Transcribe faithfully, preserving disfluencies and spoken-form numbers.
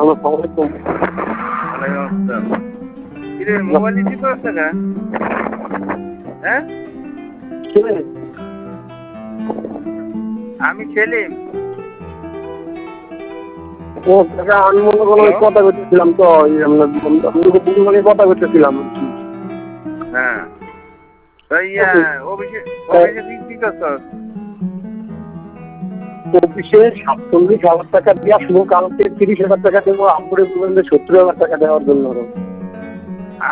আসসালামু আলাইকুম। কিরে মোবাইল ঠিক আছে না? হ্যাঁ আমি সেলিম। ও কাকা আমি মনে করো কথা করতেছিলাম তো কথা করতেছিলাম। হ্যাঁ ইয়া অফিসে অফিসে কি করছস? অফিসে সাতচল্লিশ হাজার টাকা দিয়ে আসবো, কালকে তিরিশ হাজার টাকা দেবো, আপুরে বলবেন যে সত্তর হাজার টাকা দেওয়ার জন্য।